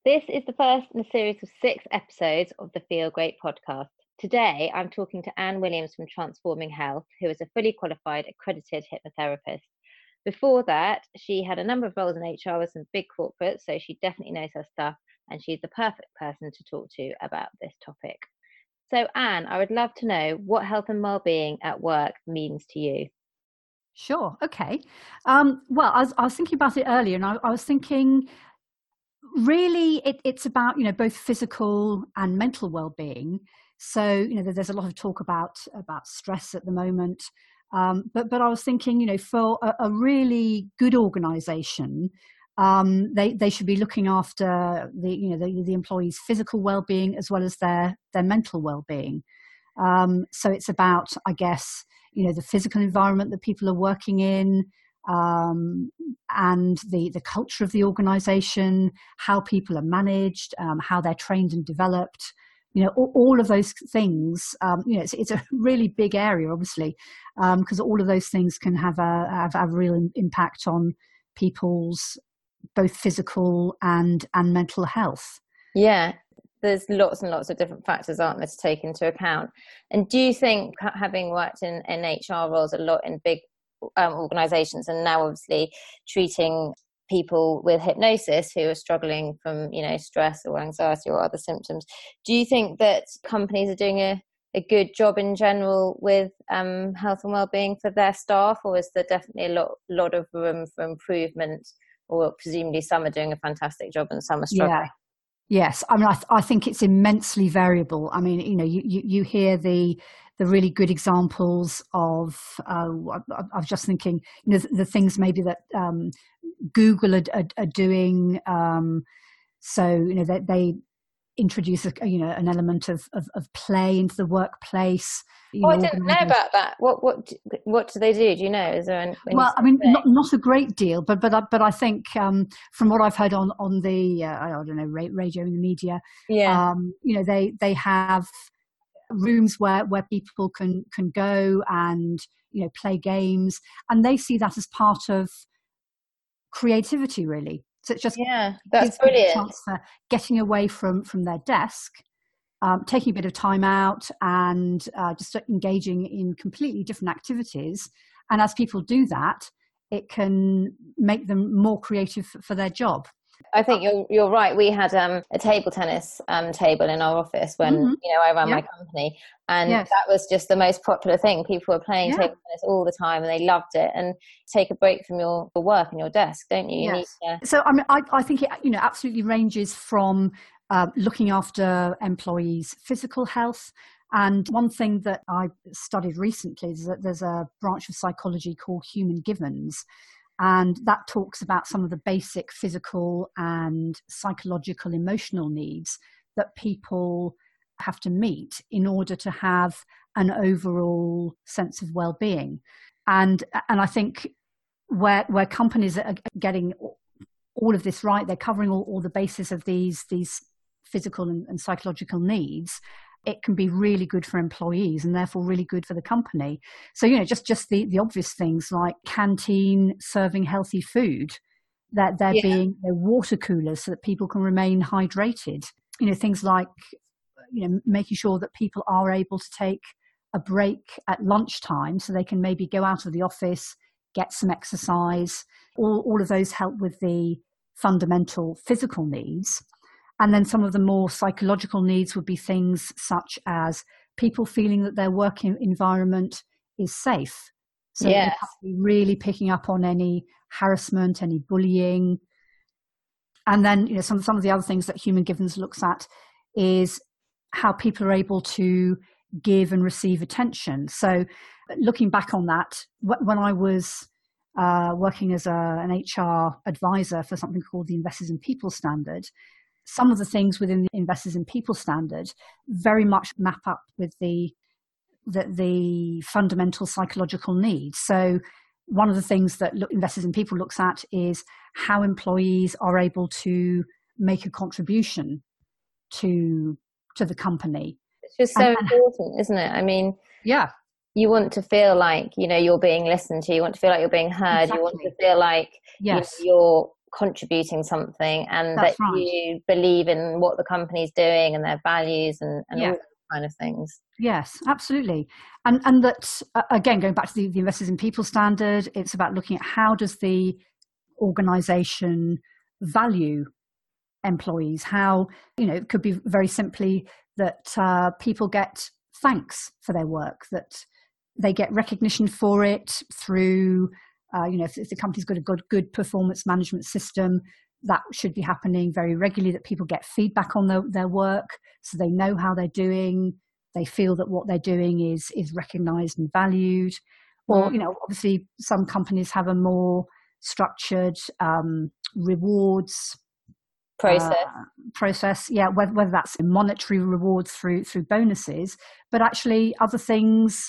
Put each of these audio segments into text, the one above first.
This is the first in a series of 6 episodes of the Feel Great podcast. Today, I'm talking to Anne Williams from Transforming Health, who is a fully qualified accredited hypnotherapist. Before that, she had a number of roles in HR with some big corporates, so she definitely knows her stuff, and she's the perfect person to talk to about this topic. So, Anne, I would love to know what health and well-being at work means to you. Sure. Okay. Well, I was thinking about it earlier, and I was thinking, really, it's about both physical and mental well-being. So there's a lot of talk about stress at the moment, but I was thinking, for a really good organisation, they should be looking after the employees' physical well-being as well as their mental well-being. So it's about, I guess, the physical environment that people are working in, and the culture of the organisation, how people are managed, how they're trained and developed. All of those things. It's a really big area, obviously, because all of those things can have a real impact on people's both physical and mental health. Yeah, there's lots and lots of different factors, aren't there, to take into account. And do you think, having worked in HR roles a lot in big organisations, and now obviously treating people with hypnosis who are struggling from, stress or anxiety or other symptoms, do you think that companies are doing a good job in general with health and wellbeing for their staff, or is there definitely a lot of room for improvement, or presumably some are doing a fantastic job and some are struggling? Yeah. Yes, I mean, I think it's immensely variable. I mean, you hear the really good examples of. I was just thinking, the things maybe that Google are doing. So they introduce an element of play into the workplace. I didn't know about that. What do they do? Do you know? Is there any? Well, I mean, not a great deal, but I think from what I've heard on the I don't know, radio and the media, yeah, they have rooms where people can go and play games, and they see that as part of creativity, really. So it's just that's gives people brilliant. a chance for getting away from their desk. Taking a bit of time out and just engaging in completely different activities. And as people do that, it can make them more creative for their job. I think you're right. We had a table tennis table in our office when I ran my company, and that was just the most popular thing. People were playing table tennis all the time, and they loved it. And take a break from your work and your desk, don't you? Yes. So I mean, I think it absolutely ranges from looking after employees' physical health. And one thing that I studied recently is that there's a branch of psychology called Human Givens, and that talks about some of the basic physical and psychological emotional needs that people have to meet in order to have an overall sense of well-being. And I think where companies are getting all of this right, they're covering all the bases of these physical and psychological needs, it can be really good for employees and therefore really good for the company. So, just the obvious things like canteen serving healthy food, that there being water coolers so that people can remain hydrated, things like, making sure that people are able to take a break at lunchtime so they can maybe go out of the office, get some exercise. All of those help with the fundamental physical needs. And then some of the more psychological needs would be things such as people feeling that their working environment is safe. So they have to be really picking up on any harassment, any bullying. And then, some of the other things that Human Givens looks at is how people are able to give and receive attention. So looking back on that, when I was working as an HR advisor for something called the Investors in People Standard, some of the things within the Investors in People Standard very much map up with the fundamental psychological needs. So one of the things that Investors in People looks at is how employees are able to make a contribution to the company. It's just so important, isn't it? I mean, you want to feel like, you're being listened to. You want to feel like you're being heard. Exactly. You want to feel like you're contributing something, and That's that right. you believe in what the company's doing and their values and Yeah. all those kind of things. Yes, absolutely. And that, again, going back to the Investors in People standard, it's about looking at how does the organization value employees, how, it could be very simply that people get thanks for their work, that they get recognition for it through, if the company's got a good performance management system, that should be happening very regularly, that people get feedback on their work so they know how they're doing. They feel that what they're doing is recognized and valued. Or, obviously some companies have a more structured rewards process. Yeah, whether that's monetary rewards through bonuses, but actually other things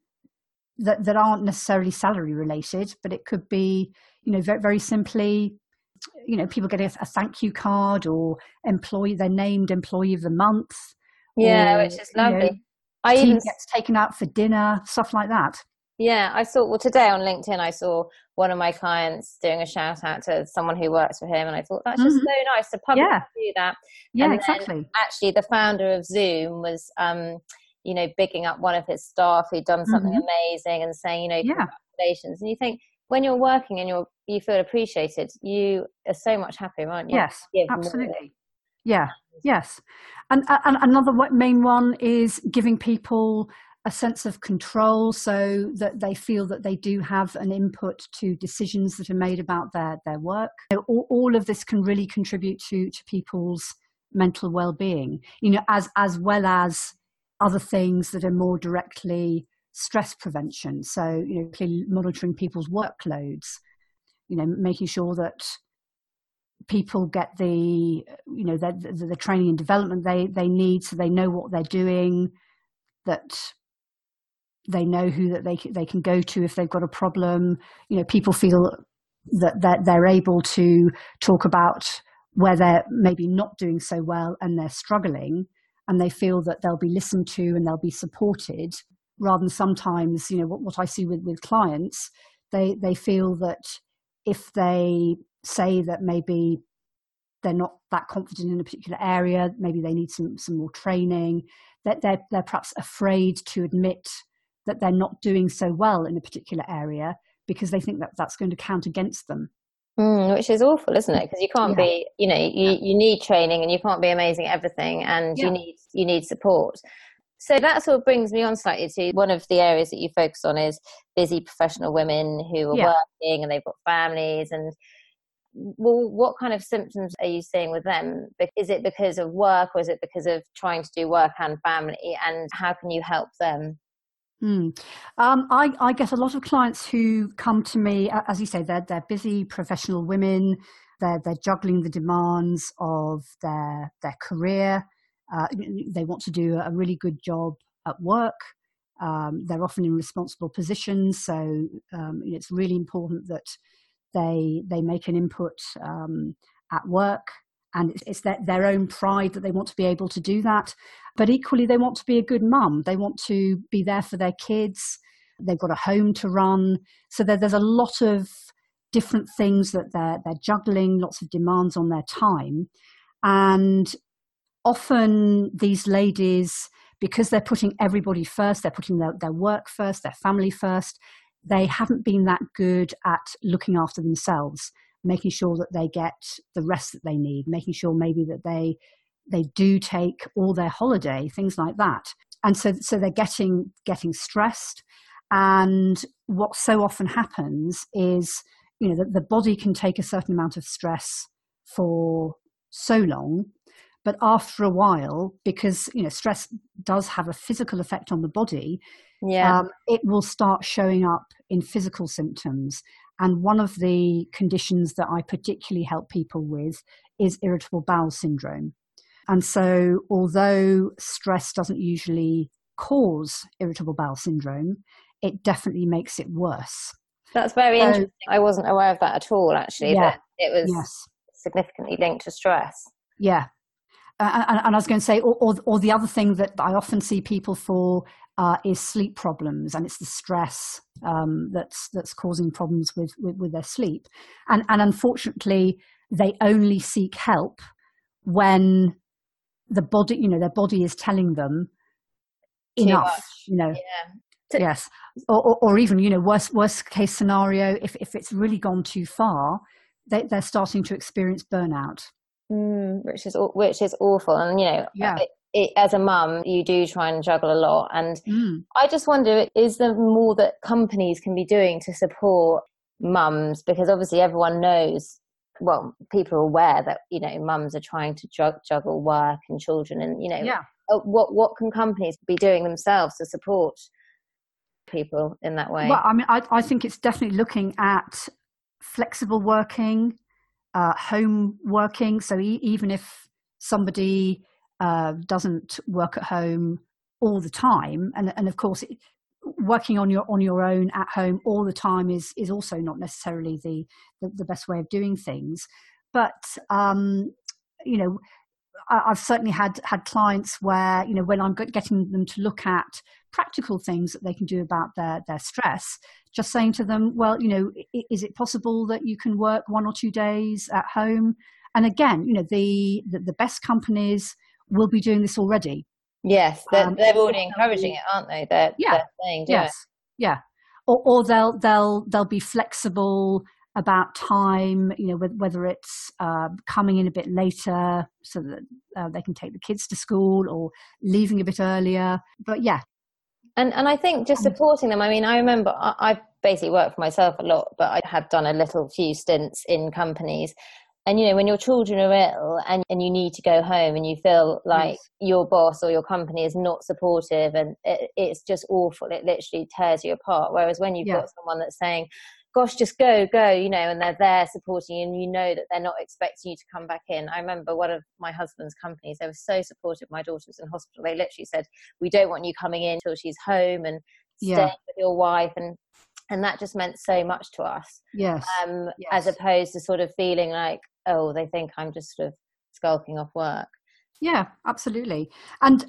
that aren't necessarily salary related, but it could be, very, very simply, people get a thank you card, or they're named employee of the month. Yeah, or, which is lovely. Team gets taken out for dinner, stuff like that. Yeah, I saw, well, today on LinkedIn, I saw one of my clients doing a shout out to someone who works for him. And I thought that's just so nice to publicly do that. Yeah, and exactly. Actually, the founder of Zoom was, bigging up one of his staff who'd done something amazing and saying, congratulations. And you think, when you're working and you feel appreciated, you are so much happier, aren't you? Yes, absolutely. Yeah, yes. And another main one is giving people a sense of control, so that they feel that they do have an input to decisions that are made about their work. All of this can really contribute to people's mental well-being, as well as other things that are more directly stress prevention. So, clearly monitoring people's workloads, making sure that people get the training and development they need, so they know what they're doing, that they know who that they can go to if they've got a problem. People feel that they're able to talk about where they're maybe not doing so well and they're struggling, and they feel that they'll be listened to and they'll be supported, rather than sometimes, what I see with clients, they feel that if they say that maybe they're not that confident in a particular area, maybe they need some more training, that they're perhaps afraid to admit that they're not doing so well in a particular area, because they think that that's going to count against them. Which is awful, isn't it? Because you can't be, you need training, and you can't be amazing at everything, and you need support. So that sort of brings me on slightly to one of the areas that you focus on is busy professional women who are working and they've got families. And well, what kind of symptoms are you seeing with them? Is it because of work, or is it because of trying to do work and family? And how can you help them? I get a lot of clients who come to me, as you say, they're busy professional women. They're juggling the demands of their career. They want to do a really good job at work. They're often in responsible positions, so it's really important that they make an input at work, and it's their own pride that they want to be able to do that. But equally, they want to be a good mum. They want to be there for their kids. They've got a home to run. So there's a lot of different things that they're juggling, lots of demands on their time. And often these ladies, because they're putting everybody first, they're putting their work first, their family first, they haven't been that good at looking after themselves, making sure that they get the rest that they need, making sure maybe that they do take all their holiday, things like that. And so they're getting stressed. And what so often happens is, the body can take a certain amount of stress for so long, but after a while, because, stress does have a physical effect on the body, it will start showing up in physical symptoms. And one of the conditions that I particularly help people with is irritable bowel syndrome. And so although stress doesn't usually cause irritable bowel syndrome, it definitely makes it worse. That's very interesting. I wasn't aware of that at all, actually, that it was significantly linked to stress. Yeah. And I was going to say, or the other thing that I often see people for is sleep problems, and it's the stress that's causing problems with their sleep. And unfortunately, they only seek help when the body, their body is telling them enough. Yeah. Yes, or even worst case scenario, if it's really gone too far, they're starting to experience burnout, which is awful. And as a mum, you do try and juggle a lot. And I just wonder, is there more that companies can be doing to support mums? Because obviously everyone knows, well, people are aware that mums are trying to juggle work and children, and what can companies be doing themselves to support people in that way? Well, I mean, I think it's definitely looking at flexible working, home working. So even if somebody doesn't work at home all the time, and of course, working on your own at home all the time is also not necessarily the best way of doing things. But I've certainly had clients where, when I'm getting them to look at practical things that they can do about their stress, just saying to them, well, is it possible that you can work 1 or 2 days at home? And again, the best companies will be doing this already. Yes, they're already encouraging it, aren't they? They're saying, yeah. Or they'll be flexible about time, whether it's coming in a bit later so that they can take the kids to school, or leaving a bit earlier. But yeah. And I think just supporting them. I mean, I remember I've basically worked for myself a lot, but I have done a few stints in companies. And, when your children are ill and you need to go home and you feel like your boss or your company is not supportive, and it's just awful. It literally tears you apart. Whereas when you've got someone that's saying, gosh, just go, and they're there supporting you, and that they're not expecting you to come back in. I remember one of my husband's companies, they were so supportive. My daughter was in hospital. They literally said, we don't want you coming in till she's home, and staying with your wife. And that just meant so much to us. Yes. As opposed to sort of feeling like, oh, they think I'm just sort of skulking off work. Yeah, absolutely. And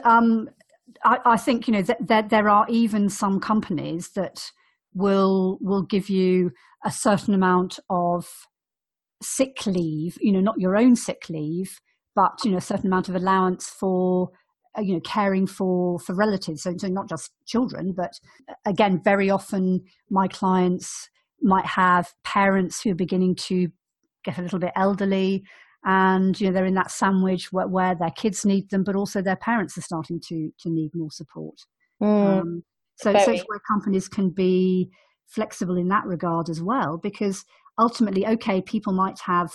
I think, that there are even some companies that will give you a certain amount of sick leave, not your own sick leave, but, a certain amount of allowance for, caring for relatives. So not just children, but again, very often my clients might have parents who are beginning to get a little bit elderly, and, they're in that sandwich where their kids need them, but also their parents are starting to need more support. So it's where companies can be flexible in that regard as well, because ultimately, okay, people might have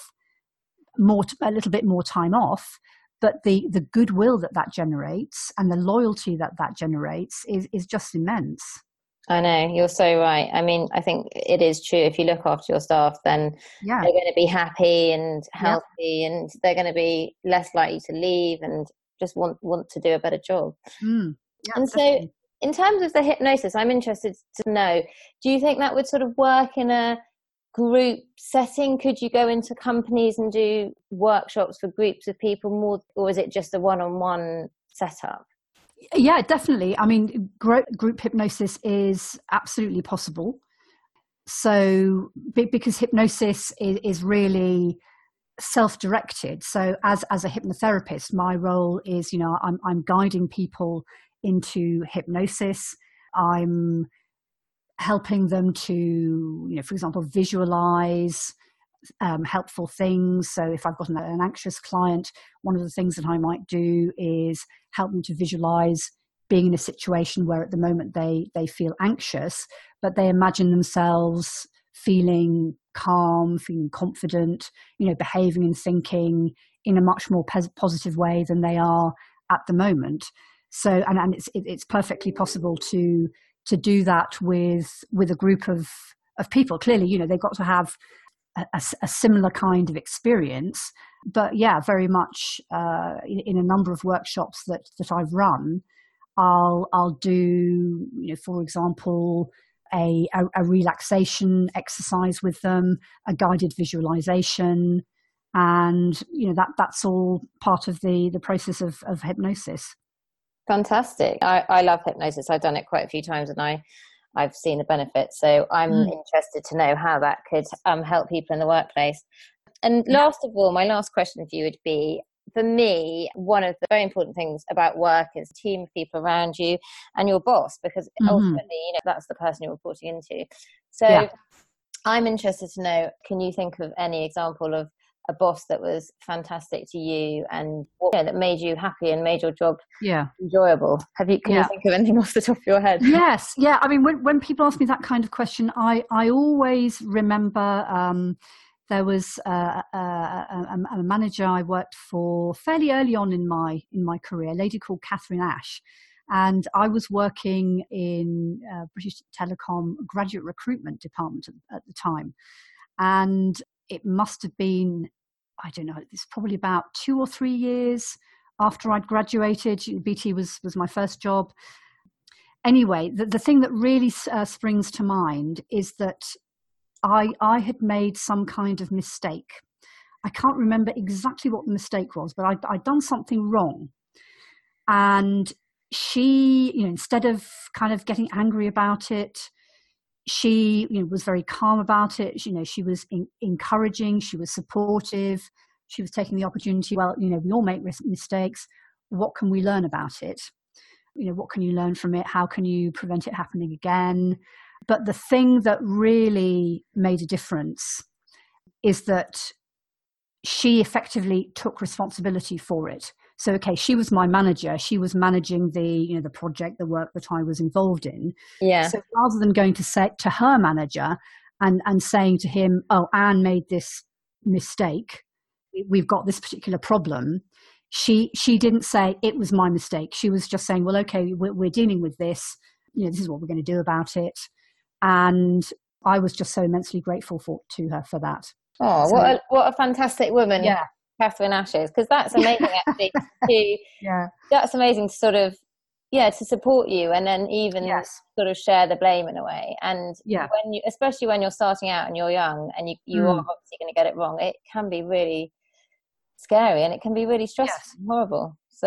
a little bit more time off, but the goodwill that generates and the loyalty that generates is just immense. I know, you're so right. I mean, I think it is true. If you look after your staff, then they're going to be happy and healthy, and they're going to be less likely to leave and just want to do a better job. And definitely. So in terms of the hypnosis, I'm interested to know, do you think that would sort of work in a group setting? Could you go into companies and do workshops for groups of people more, or is it just a one-on-one setup? Yeah, definitely. I mean, group hypnosis is absolutely possible. So because hypnosis is really self-directed. So as a hypnotherapist, my role is, I'm guiding people into hypnosis. I'm helping them to, for example, visualize helpful things. So if I've got an anxious client, one of the things that I might do is help them to visualize being in a situation where at the moment they feel anxious, but they imagine themselves feeling calm, feeling confident, behaving and thinking in a much more positive way than they are at the moment. So, and it's perfectly possible to do that with a group of people. Clearly, they've got to have a similar kind of experience, but very much in a number of workshops that I've run, I'll do, for example, a relaxation exercise with them, a guided visualization, and that's all part of the process of hypnosis. Fantastic. I love hypnosis. I've done it quite a few times, and I've seen the benefits. So I'm interested to know how that could help people in the workplace. And last of all, my last question for you would be, for me, one of the very important things about work is a team of people around you and your boss, because ultimately, that's the person you're reporting into. So I'm interested to know, can you think of any example of a boss that was fantastic to you and that made you happy and made your job enjoyable? Can you think of anything off the top of your head? Yes. Yeah. I mean, when people ask me that kind of question, I always remember there was a manager I worked for fairly early on in my career, a lady called Catherine Ash. And I was working in British Telecom graduate recruitment department at the time. And it must have been, I don't know, it's probably about 2 or 3 years after I'd graduated. BT was my first job. Anyway, the thing that really springs to mind is that I had made some kind of mistake. I can't remember exactly what the mistake was, but I'd done something wrong. And she, instead of kind of getting angry about it, she was very calm about it. She was encouraging, she was supportive, she was taking the opportunity, well, we all make mistakes. What can we learn about it? What can you learn from it? How can you prevent it happening again? But the thing that really made a difference is that she effectively took responsibility for it. So, okay, she was my manager. She was managing the project, the work that I was involved in. Yeah. So rather than going to say to her manager and saying to him, "Oh, Anne made this mistake. We've got this particular problem." She didn't say it was my mistake. She was just saying, "Well, okay, we're dealing with this. This is what we're going to do about it." And I was just so immensely grateful to her for that. Oh, so, what a fantastic woman. Yeah. Catherine Ash is, because that's amazing actually that's amazing to sort of to support you and then even sort of share the blame in a way. And especially when you're starting out and you're young and you are obviously going to get it wrong, it can be really scary and it can be really stressful and horrible. So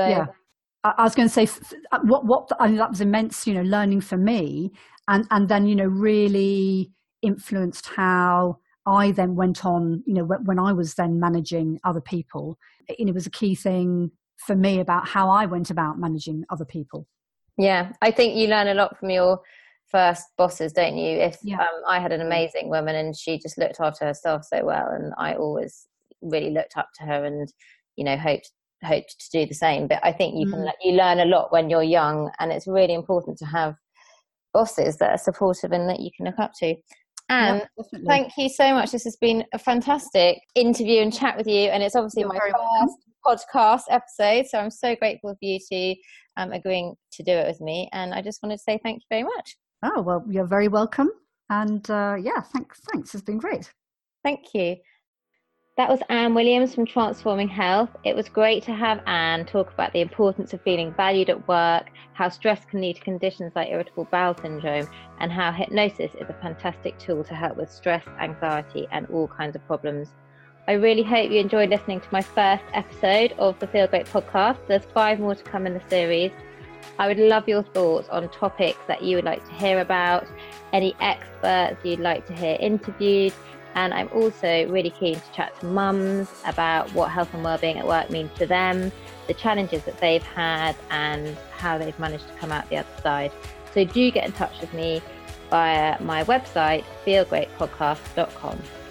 I was going to say what I mean, that was immense learning for me, and then really influenced how I then went on, when I was then managing other people. It was a key thing for me about how I went about managing other people. Yeah, I think you learn a lot from your first bosses, don't you? I had an amazing woman and she just looked after herself so well, and I always really looked up to her and, hoped to do the same. But I think you learn a lot when you're young, and it's really important to have bosses that are supportive and that you can look up to. And thank you so much. This has been a fantastic interview and chat with you. And it's obviously my first podcast episode. So I'm so grateful for you to agreeing to do it with me. And I just wanted to say thank you very much. Oh, well, you're very welcome. And thanks. It's been great. Thank you. That was Anne Williams from Transforming Health. It was great to have Anne talk about the importance of feeling valued at work, how stress can lead to conditions like irritable bowel syndrome, and how hypnosis is a fantastic tool to help with stress, anxiety, and all kinds of problems. I really hope you enjoyed listening to my first episode of the Feel Great podcast. There's 5 more to come in the series. I would love your thoughts on topics that you would like to hear about, any experts you'd like to hear interviewed. And I'm also really keen to chat to mums about what health and wellbeing at work means to them, the challenges that they've had, and how they've managed to come out the other side. So do get in touch with me via my website, feelgreatpodcast.com.